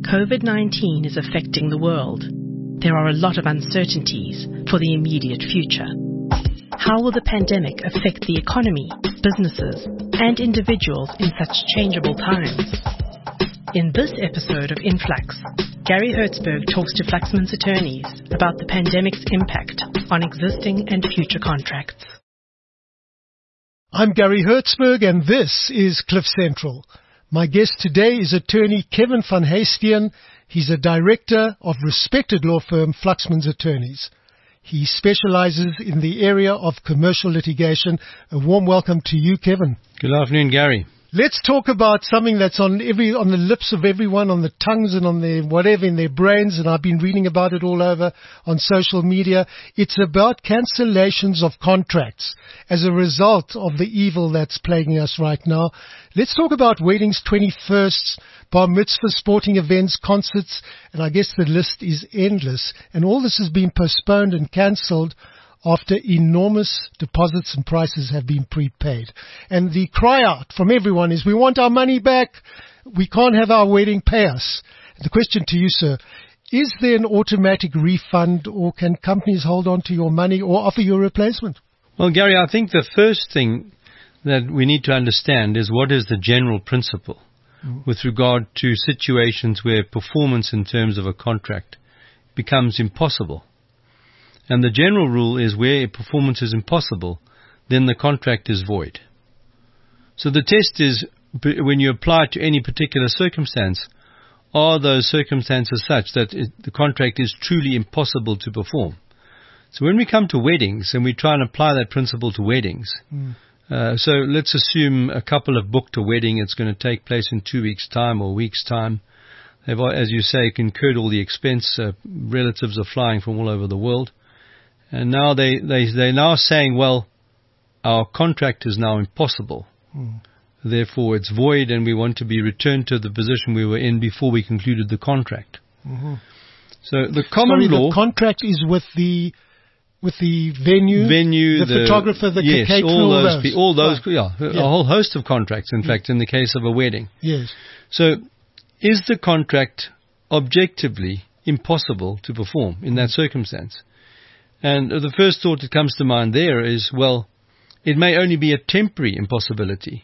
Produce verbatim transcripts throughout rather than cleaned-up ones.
COVID nineteen is affecting the world. There are a lot of uncertainties for the immediate future. How will the pandemic affect the economy, businesses, and individuals in such changeable times? In this episode of Influx, Gary Hertzberg talks to Fluxman's attorneys about the pandemic's impact on existing and future contracts. I'm Gary Hertzberg, and this is Cliff Central. My guest today is attorney Kevin van Heesteren. He's a director of respected law firm Fluxman's Attorneys. He specializes in the area of commercial litigation. A warm welcome to you, Kevin. Good afternoon, Gary. Let's talk about something that's on every on the lips of everyone, on the tongues and on their whatever in their brains, and I've been reading about it all over on social media. It's about cancellations of contracts as a result of the evil that's plaguing us right now. Let's talk about weddings, twenty-firsts, bar mitzvahs, sporting events, concerts, and I guess the list is endless. And all this has been postponed and cancelled after enormous deposits and prices have been prepaid. And the cry out from everyone is, we want our money back. We can't have our wedding, pay us. The question to you, sir, is there an automatic refund, or can companies hold on to your money or offer you a replacement? Well, Gary, I think the first thing that we need to understand is what is the general principle mm. with regard to situations where performance in terms of a contract becomes impossible. And the general rule is where performance is impossible, then the contract is void. So the test is, when you apply it to any particular circumstance, are those circumstances such that it, the contract is truly impossible to perform? So when we come to weddings and we try and apply that principle to weddings, mm. uh, so let's assume a couple have booked a wedding. It's going to take place in two weeks' time or a week's time. They've, as you say, incurred all the expense. Uh, relatives are flying from all over the world. And now they, they, they're now saying, well, our contract is now impossible. Mm. Therefore, it's void and we want to be returned to the position we were in before we concluded the contract. Mm-hmm. So the common Sorry, law... the contract is with the with the venue, venue the, the photographer, the yes, caterer, all all those. those. All those, right. yeah, yeah. A whole host of contracts, in yeah. fact, in the case of a wedding. Yes. So is the contract objectively impossible to perform in that circumstance? And the first thought that comes to mind there is, well, it may only be a temporary impossibility.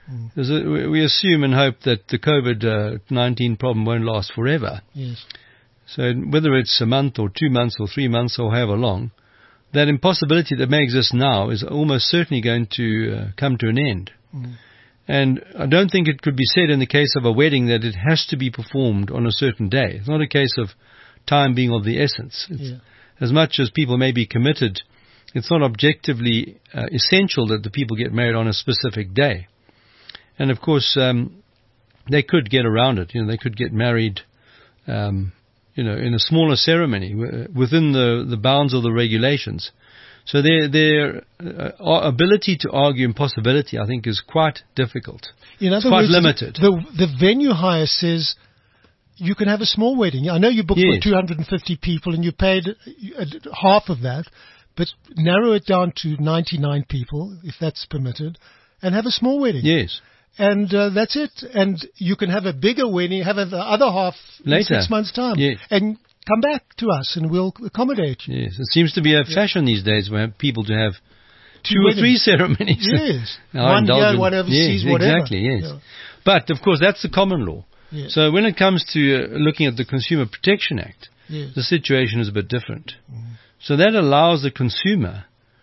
Mm. We assume and hope that the COVID nineteen problem won't last forever. Yes. So whether it's a month or two months or three months or however long, that impossibility that may exist now is almost certainly going to uh, come to an end. Mm. And I don't think it could be said in the case of a wedding that it has to be performed on a certain day. It's not a case of time being of the essence. It's, yeah. As much as people may be committed, it's not objectively uh, essential that the people get married on a specific day. And of course, um, they could get around it. You know, they could get married, um, you know, in a smaller ceremony w- within the, the bounds of the regulations. So their their uh, ability to argue impossibility, I think, is quite difficult. In other it's quite words, limited. The the venue hire says you can have a small wedding. I know you booked yes. for two hundred fifty people and you paid half of that, but narrow it down to ninety-nine people, if that's permitted, and have a small wedding. Yes. And uh, that's it. And you can have a bigger wedding, have the other half later, in six months' time. Yes. And come back to us and we'll accommodate you. Yes. It seems to be a fashion yes. these days for people to have two, two or three ceremonies. Yes. One here, one overseas, yes, whatever. Exactly, yes. Yeah. But, of course, that's the common law. Yes. So when it comes to uh, looking at the Consumer Protection Act, yes. the situation is a bit different. Mm. So that allows the consumer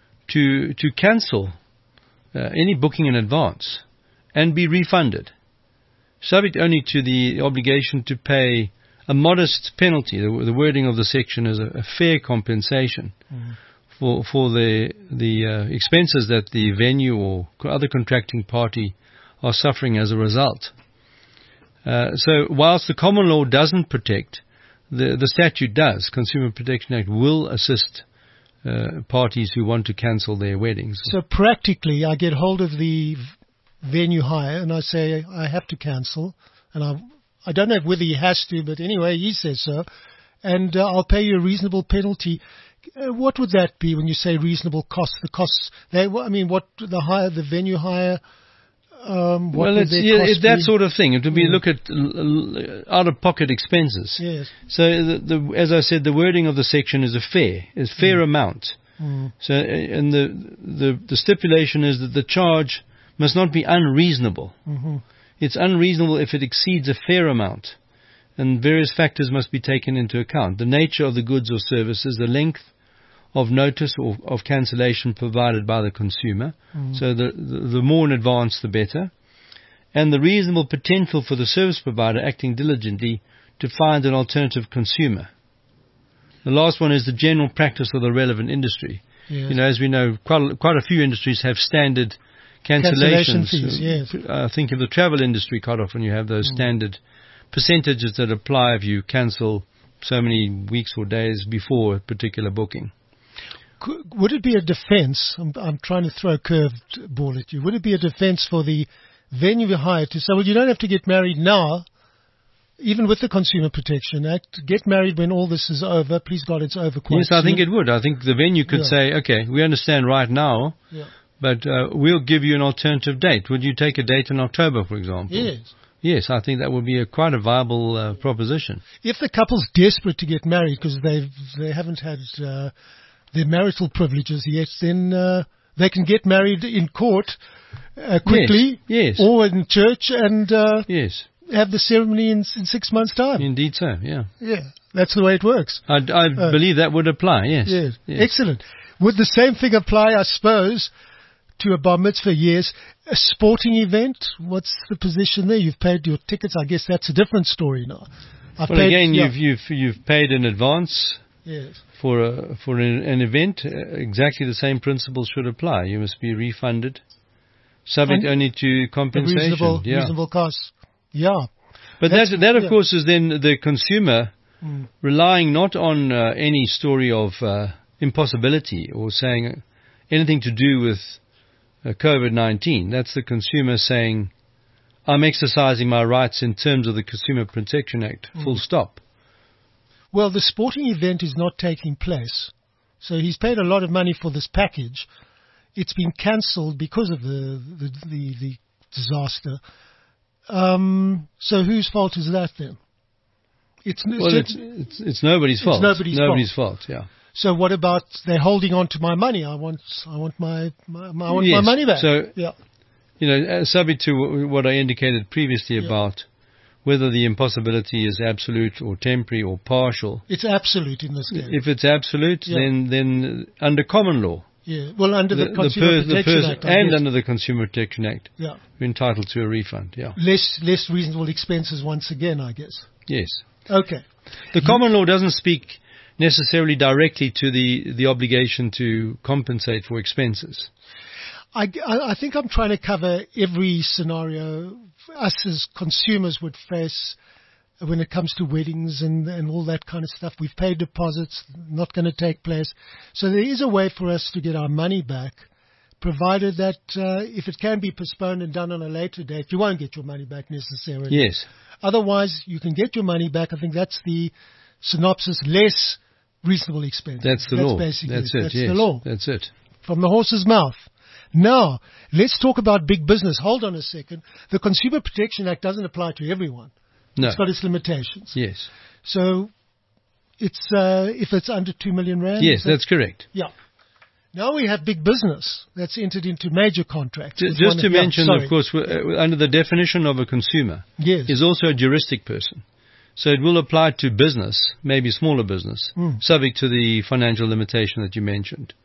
to to cancel uh, any booking in advance and be refunded, subject only to the obligation to pay a modest penalty. The, the wording of the section is a, a fair compensation mm. for for the the uh, expenses that the venue or other contracting party are suffering as a result. Uh, so whilst the common law doesn't protect, the, the statute does. Consumer Protection Act will assist uh, parties who want to cancel their weddings. So practically, I get hold of the venue hire and I say I have to cancel, and I I don't know whether he has to, but anyway, he says so, and uh, I'll pay you a reasonable penalty. Uh, what would that be when you say reasonable costs? The costs, they, I mean, what the hire, the venue hire. Um, what well, would it's their yeah, cost it, that be? sort of thing. It would be Yeah. look at l- l- out-of-pocket expenses. Yes. So, the, the, as I said, the wording of the section is a fair, is fair Mm. amount. Mm. So, uh, and the, the the stipulation is that the charge must not be unreasonable. Mm-hmm. It's unreasonable if it exceeds a fair amount, and various factors must be taken into account: the nature of the goods or services, the length of notice or of cancellation provided by the consumer. Mm. So the, the the more in advance, the better, and the reasonable potential for the service provider acting diligently to find an alternative consumer. The last one is the general practice of the relevant industry. Yes. You know, as we know, quite a, quite a few industries have standard Cancellation cancellations. fees, yes. I think of the travel industry, quite often you have those Mm. standard percentages that apply if you cancel so many weeks or days before a particular booking. Could- Would it be a defence? I'm, I'm trying to throw a curved ball at you. Would it be a defence for the venue you hired to say, well, you don't have to get married now, even with the Consumer Protection Act. Get married when all this is over. Please God, it's over quite Yes, I think soon. it would. I think the venue could Yeah. say, okay, we understand right now, Yeah. but uh, we'll give you an alternative date. Would you take a date in October, for example? Yes. Yes, I think that would be a quite a viable uh, proposition. If the couple's desperate to get married because they've they haven't had uh, their marital privileges yet, then uh, they can get married in court uh, quickly, Yes, yes. or in church, and uh, Yes, have the ceremony in, in six months' time. indeed so, yeah. Yeah, that's the way it works. I, I Uh, believe that would apply, yes. Yes. yes. Excellent. Would the same thing apply, I suppose, to a bar mitzvah? Yes. A sporting event, what's the position there? You've paid your tickets. I guess that's a different story now. I've Well, paid, again, yeah. you've, you've, you've paid in advance Yes. for a, for an, an event. Uh, exactly the same principles should apply. You must be refunded, subject And only to The compensation. reasonable, yeah. reasonable costs. Yeah. But that, That's- that, of yeah. course, is then the consumer Mm. relying not on uh, any story of uh, impossibility or saying anything to do with uh, COVID nineteen. That's the consumer saying, I'm exercising my rights in terms of the Consumer Protection Act, full stop. Well, the sporting event is not taking place. So he's paid a lot of money for this package. It's been cancelled because of the, the, the, the disaster. Um, so whose fault is that then? It's, Well, so, it's, it's, it's nobody's It's fault. nobody's nobody's fault. yeah. so what about they're holding on to my money? I want, I want my, my, my I want my Yes, money back. so- yeah. You know, uh, subject to wh- what I indicated previously Yeah. about whether the impossibility is absolute or temporary or partial. It's absolute in this case. If it's absolute, Yeah. then then uh, under common law, yeah. Well, under the, the, Consumer per- the Protection person Act, I and guess. under the Consumer Protection Act, yeah. you're entitled to a refund. Yeah. Less, less reasonable expenses once again, I guess. Yes. Okay. The common law doesn't speak necessarily directly to the the obligation to compensate for expenses. I, I I think I'm trying to cover every scenario us as consumers would face when it comes to weddings and, and all that kind of stuff. We've paid deposits, not going to take place. So there is a way for us to get our money back, provided that uh, if it can be postponed and done on a later date, you won't get your money back necessarily. Yes. Otherwise, you can get your money back. I think that's the synopsis, less reasonable expense. That's the that's law. Basically That's it. it. That's yes. the law. That's it. From the horse's mouth. Now, let's talk about big business. Hold on a second. The Consumer Protection Act doesn't apply to everyone. No. It's got its limitations. Yes. So, it's uh, if it's under two million rand. Yes, is that- that's correct. yeah. Now we have big business that's entered into major contracts. Ju- with Just one to of- yeah, mention, sorry. of course, w- uh, under the definition of a consumer, Yes. is also a juristic person. So it will apply to business, maybe smaller business, Mm. subject to the financial limitation that you mentioned.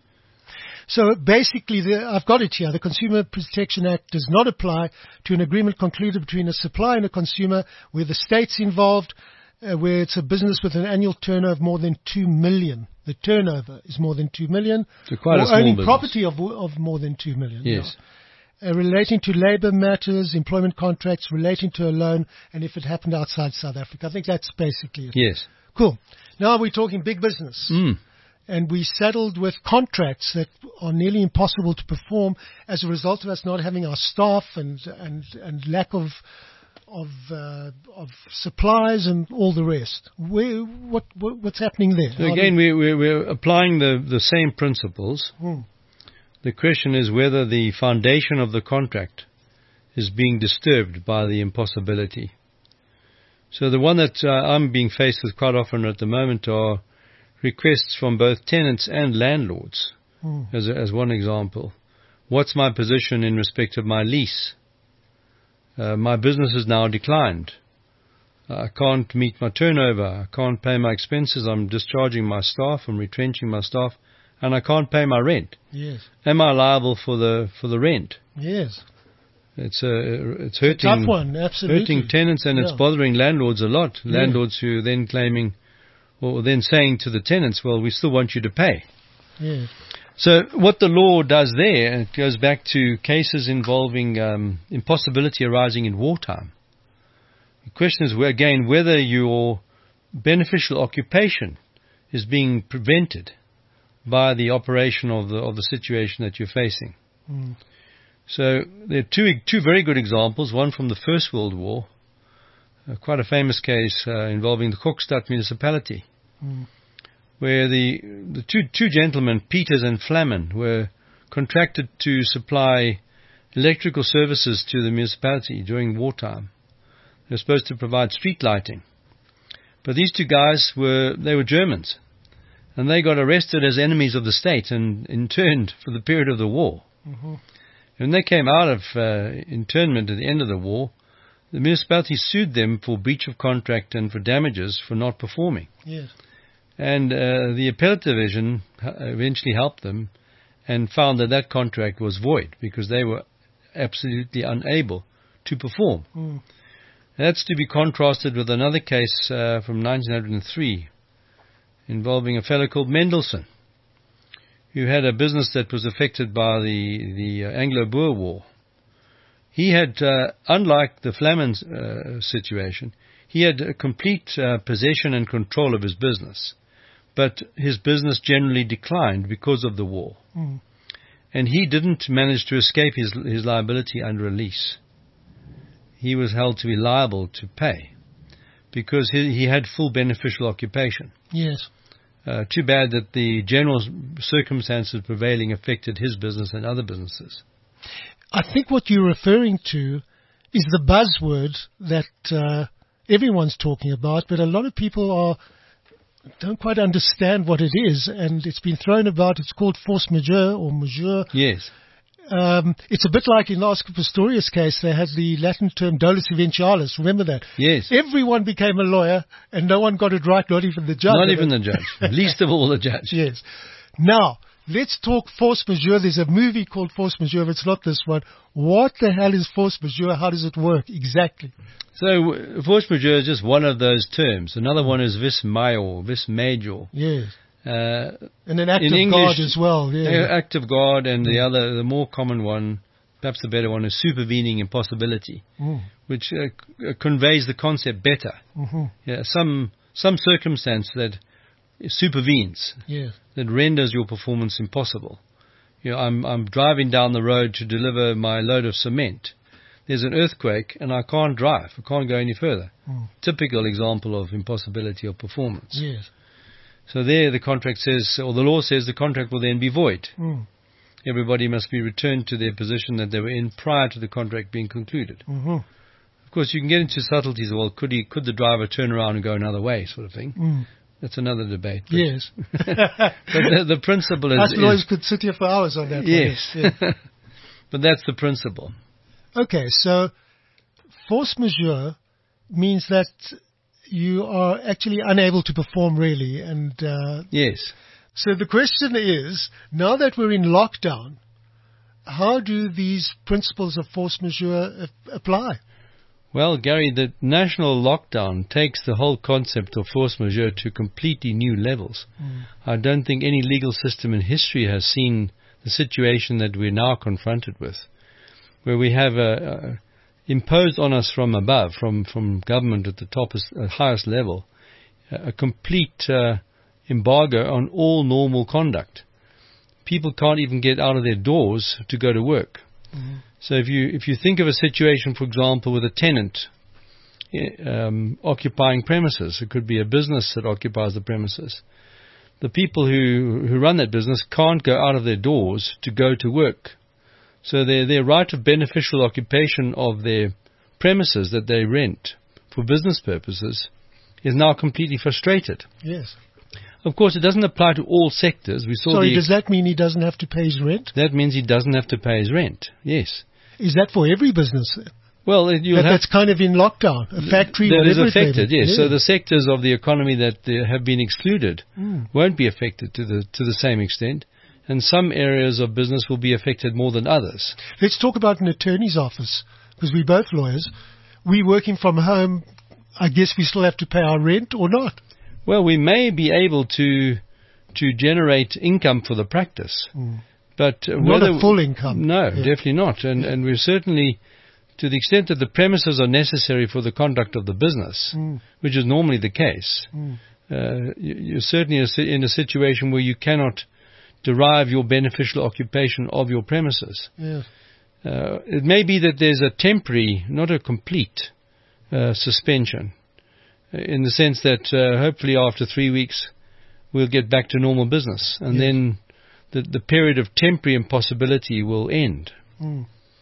So basically, the, I've got it here. The Consumer Protection Act does not apply to an agreement concluded between a supplier and a consumer where the state's involved, uh, where it's a business with an annual turnover of more than two million. The turnover is more than two million. So quite or a small owning business. property of, of more than two million. Yes. Yeah. Uh, relating to labour matters, employment contracts, relating to a loan, and if it happened outside South Africa. I think that's basically it. Yes. Cool. Now we're talking big business. Mm. And we settled with contracts that are nearly impossible to perform as a result of us not having our staff and and, and lack of of uh, of supplies and all the rest. Where, what, what what's happening there? So How again, do- we, we, we're applying the, the same principles. Hmm. The question is whether the foundation of the contract is being disturbed by the impossibility. So the one that uh, I'm being faced with quite often at the moment are requests from both tenants and landlords, mm. as, a, as one example. What's my position in respect of my lease? Uh, my business has now declined. I can't meet my turnover. I can't pay my expenses. I'm discharging my staff. I'm retrenching my staff. And I can't pay my rent. Yes. Am I liable for the for the rent? Yes. It's a it's hurting it's a tough one, absolutely. Hurting tenants, and yeah. it's bothering landlords a lot. Yeah. Landlords who are then claiming, or then saying to the tenants, "Well, we still want you to pay." Yeah. So what the law does there, it goes back to cases involving um, impossibility arising in wartime. The question is, again, whether your beneficial occupation is being prevented by the operation of the of the situation that you're facing. Mm. So there are two two very good examples. One from the First World War, uh, quite a famous case uh, involving the Kokstad municipality, mm. where the the two two gentlemen, Peters and Flammen, were contracted to supply electrical services to the municipality during wartime. They were supposed to provide street lighting, but these two guys were they were Germans. And they got arrested as enemies of the state and interned for the period of the war. Mm-hmm. When they came out of uh, internment at the end of the war, the municipality sued them for breach of contract and for damages for not performing. Yes. And uh, the appellate division eventually helped them and found that that contract was void because they were absolutely unable to perform. Mm. That's to be contrasted with another case uh, from nineteen oh three, involving a fellow called Mendelssohn, who had a business that was affected by the, the uh, Anglo-Boer War. He had, uh, unlike the Flammen uh, situation, he had a complete uh, possession and control of his business, but his business generally declined because of the war. Mm. And he didn't manage to escape his, his liability under a lease. He was held to be liable to pay because he, he had full beneficial occupation. Yes. Uh, too bad that the general circumstances prevailing affected his business and other businesses. I think what you're referring to is the buzzword that uh, everyone's talking about, but a lot of people are don't quite understand what it is, and it's been thrown about. It's called force majeure or majeure. Yes. Um, it's a bit like in the Oscar Pistorius case, they had the Latin term dolus eventualis. Remember that? Yes. Everyone became a lawyer, and no one got it right, not even the judge. Not even the judge. Least of all the judge. Yes. Now, let's talk force majeure. There's a movie called Force Majeure. It's not this one. What the hell is force majeure? How does it work exactly? So, uh, force majeure is just one of those terms. Another one is vis major, vis major. Yes. Uh, and an act in of English, God as well. Yeah. Act of God, and the other, the more common one, perhaps the better one, is supervening impossibility, mm. which uh, c- conveys the concept better. Mm-hmm. Yeah, some some circumstance that supervenes, yes. that renders your performance impossible. You know, I'm I'm driving down the road to deliver my load of cement. There's an earthquake, and I can't drive. I can't go any further. Mm. Typical example of impossibility of performance. Yes. So there the contract says, or the law says, the contract will then be void. Mm. Everybody must be returned to their position that they were in prior to the contract being concluded. Mm-hmm. Of course, you can get into subtleties. Well, could he, could the driver turn around and go another way, sort of thing? Mm. That's another debate. But yes. but the, the principle is... Us lawyers could sit here for hours on that. Yes. yes. But that's the principle. Okay, so force majeure means that you are actually unable to perform really. And uh, yes. So the question is, now that we're in lockdown, how do these principles of force majeure apply? Well, Gary, the national lockdown takes the whole concept of force majeure to completely new levels. Mm. I don't think any legal system in history has seen the situation that we're now confronted with, where we have a, a imposed on us from above, from, from government at the top, uh, highest level, a, a complete uh, embargo on all normal conduct. People can't even get out of their doors to go to work. Mm-hmm. So if you if you think of a situation, for example, with a tenant um, occupying premises, it could be a business that occupies the premises. The people who, who run that business can't go out of their doors to go to work. So their, their right of beneficial occupation of their premises that they rent for business purposes is now completely frustrated. Yes. Of course, it doesn't apply to all sectors. We saw Sorry, the, does that mean he doesn't have to pay his rent? That means he doesn't have to pay his rent, yes. Is that for every business? Well, you that, have, that's kind of in lockdown. A factory, that whatever is affected, yes. Yeah. So the sectors of the economy that uh, have been excluded mm. won't be affected to the to the same extent, and some areas of business will be affected more than others. Let's talk about an attorney's office, because we're both lawyers. We working from home, I guess we still have to pay our rent or not? Well, we may be able to to generate income for the practice, mm. but uh, not whether, a full income. No, yeah. definitely not. And yeah. and we're certainly, to the extent that the premises are necessary for the conduct of the business, mm. which is normally the case, mm. uh, you, you're certainly in a situation where you cannot derive your beneficial occupation of your premises. Yeah. Uh, it may be that there's a temporary, not a complete uh, suspension, in the sense that uh, hopefully after three weeks we'll get back to normal business, and yes. then the, the period of temporary impossibility will end. Mm.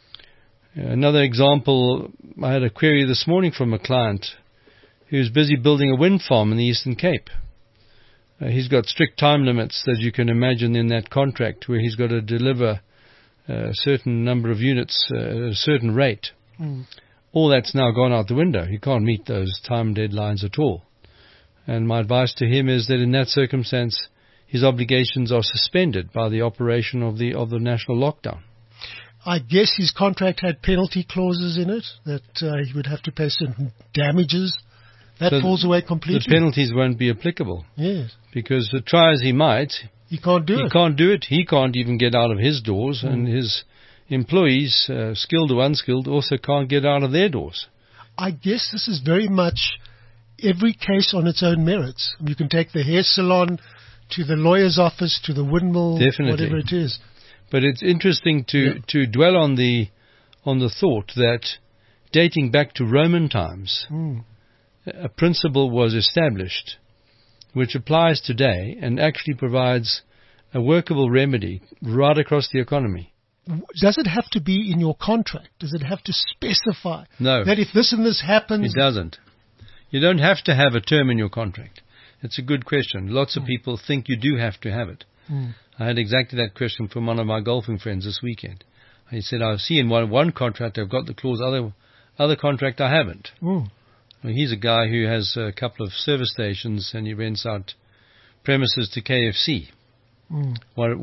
Another example, I had a query this morning from a client who's busy building a wind farm in the Eastern Cape. Uh, he's got strict time limits that you can imagine in that contract, where he's got to deliver a certain number of units uh, at a certain rate. Mm. All that's now gone out the window. He can't meet those time deadlines at all. And my advice to him is that in that circumstance, his obligations are suspended by the operation of the of the national lockdown. I guess his contract had penalty clauses in it, that uh, he would have to pay certain damages. That so falls away completely. The penalties won't be applicable. Yes. Because uh, try as he might, he can't do he it. He can't do it. He can't even get out of his doors, mm. and his employees, uh, skilled or unskilled, also can't get out of their doors. I guess this is very much every case on its own merits. You can take the hair salon to the lawyer's office to the windmill, Definitely. Whatever it is. But it's interesting to, yeah. to dwell on the on the thought that dating back to Roman times, mm. a principle was established which applies today and actually provides a workable remedy right across the economy. Does it have to be in your contract? Does it have to specify no. that if this and this happens? It doesn't. You don't have to have a term in your contract. It's a good question. Lots of mm. people think you do have to have it. Mm. I had exactly that question from one of my golfing friends this weekend. He said, I see in one, one contract I've got the clause, other other contract I haven't. Mm. Well, he's a guy who has a couple of service stations and he rents out premises to K F C. Mm.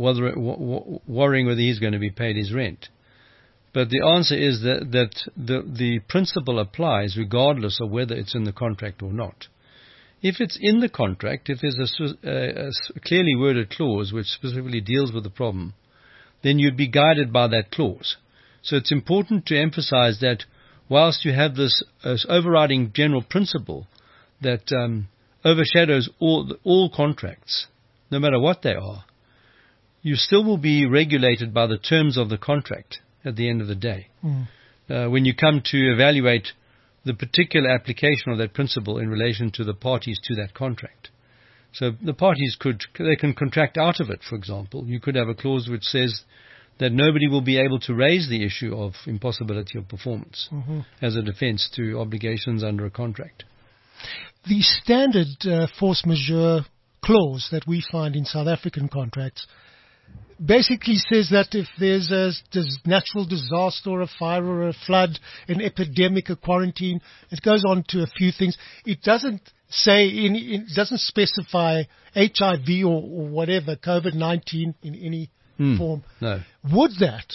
Worrying whether he's going to be paid his rent. But the answer is that, that the, the principle applies regardless of whether it's in the contract or not. If it's in the contract, if there's a, a, a clearly worded clause which specifically deals with the problem, then you'd be guided by that clause. So it's important to emphasize that whilst you have this uh, overriding general principle that um, overshadows all, all contracts, no matter what they are, you still will be regulated by the terms of the contract at the end of the day. Mm. Uh, when you come to evaluate the particular application of that principle in relation to the parties to that contract. So the parties could, they can contract out of it, for example. You could have a clause which says that nobody will be able to raise the issue of impossibility of performance mm-hmm. as a defense to obligations under a contract. The standard uh, force majeure clause that we find in South African contracts basically says that if there's a natural disaster or a fire or a flood, an epidemic, a quarantine, it goes on to a few things. It doesn't say, in, it doesn't specify H I V or, or whatever, COVID nineteen in any mm, form. No. Would that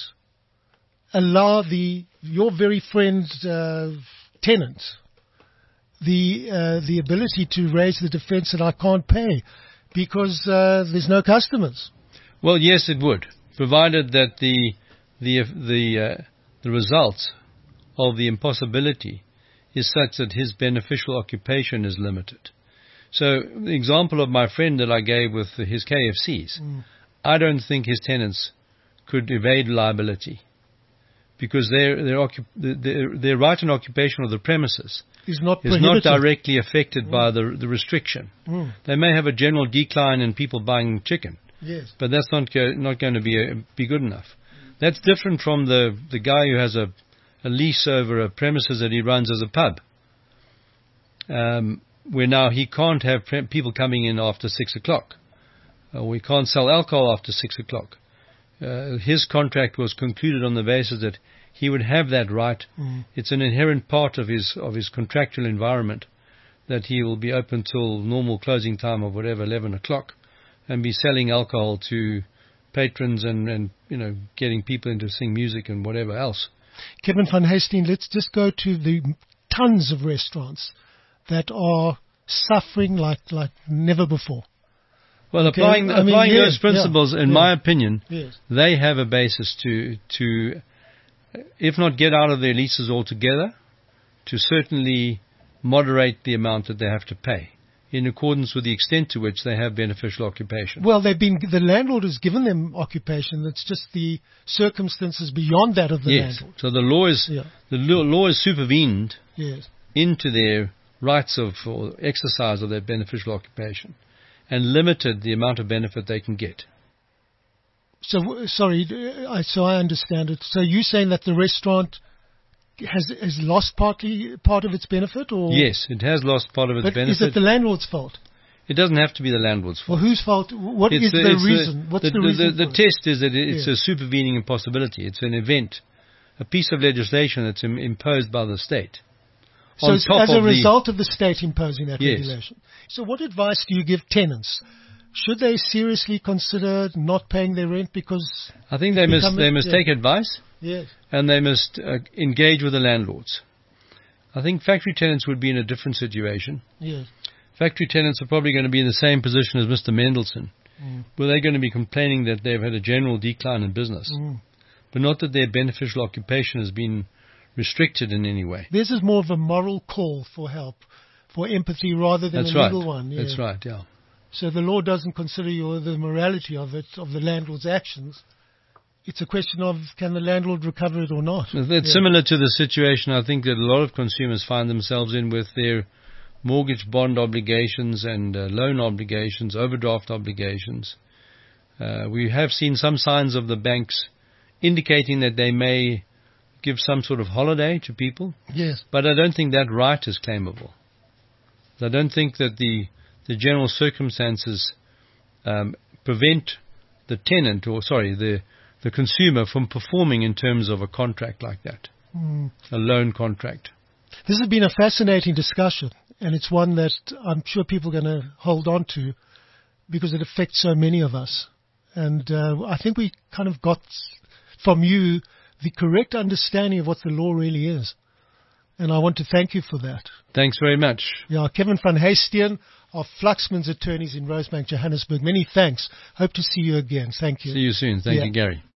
allow the your very friend uh, tenant the uh, the ability to raise the defense that I can't pay because uh, there's no customers? Well, yes, it would, provided that the the the uh, the result of the impossibility is such that his beneficial occupation is limited. So, the example of my friend that I gave with his K F Cs, mm. I don't think his tenants could evade liability because their their, occup- their, their right and occupation of the premises is not is not directly affected mm. by the the restriction. Mm. They may have a general decline in people buying chicken. Yes. But that's not go, not going to be a, be good enough. That's different from the, the guy who has a, a lease over a premises that he runs as a pub. Um, where now he can't have pre- people coming in after six o'clock. Uh, we can't sell alcohol after six o'clock. Uh, his contract was concluded on the basis that he would have that right. Mm. It's an inherent part of his of his contractual environment that he will be open till normal closing time of whatever, eleven o'clock, and be selling alcohol to patrons and, and you know, getting people in to sing music and whatever else. Kevin van Heesteen, let's just go to the tons of restaurants that are suffering like like never before. Well, okay. applying I applying mean, those yes, principles, yeah, in yeah. my opinion, yes. they have a basis to to, if not get out of their leases altogether, to certainly moderate the amount that they have to pay, in accordance with the extent to which they have beneficial occupation. Well, they've been the landlord has given them occupation. It's just the circumstances beyond that of the yes. landlord. So the law is yeah. the law is supervened yes. into their rights of or exercise of their beneficial occupation, and limited the amount of benefit they can get. So, sorry, I, so I understand it. So you're saying that the restaurant has has lost partly part of its benefit, or yes, it has lost part of its but benefit. Is it the landlord's fault? It doesn't have to be the landlord's fault. Well, whose fault? What it's is the, the reason? The, What's the, the reason? The, the, the for test is that it's yeah. a supervening impossibility. It's an event, a piece of legislation that's im- imposed by the state. So it's as a of result the, of the state imposing that yes. regulation. So what advice do you give tenants? Should they seriously consider not paying their rent because I think they must they must yeah. take advice. Yes. And they must uh, engage with the landlords. I think factory tenants would be in a different situation. Yes. Factory tenants are probably going to be in the same position as Mister Mendelsohn, mm. where they're going to be complaining that they've had a general decline in business, mm. but not that their beneficial occupation has been restricted in any way. This is more of a moral call for help, for empathy, rather than That's a right. legal one. Yeah. That's right, yeah. So the law doesn't consider your, the morality of it, of the landlord's actions. It's a question of can the landlord recover it or not. It's yeah. similar to the situation I think that a lot of consumers find themselves in with their mortgage bond obligations and uh, loan obligations, overdraft obligations. Uh, we have seen some signs of the banks indicating that they may give some sort of holiday to people. Yes. But I don't think that right is claimable. I don't think that the the general circumstances um, prevent the tenant, or sorry, the the consumer from performing in terms of a contract like that, mm. a loan contract. This has been a fascinating discussion, and it's one that I'm sure people are going to hold on to because it affects so many of us. And uh, I think we kind of got from you the correct understanding of what the law really is. And I want to thank you for that. Thanks very much. Yeah, Kevin van Heesteen of Fluxman's Attorneys in Rosebank, Johannesburg. Many thanks. Hope to see you again. Thank you. See you soon. Thank yeah. you, Gary.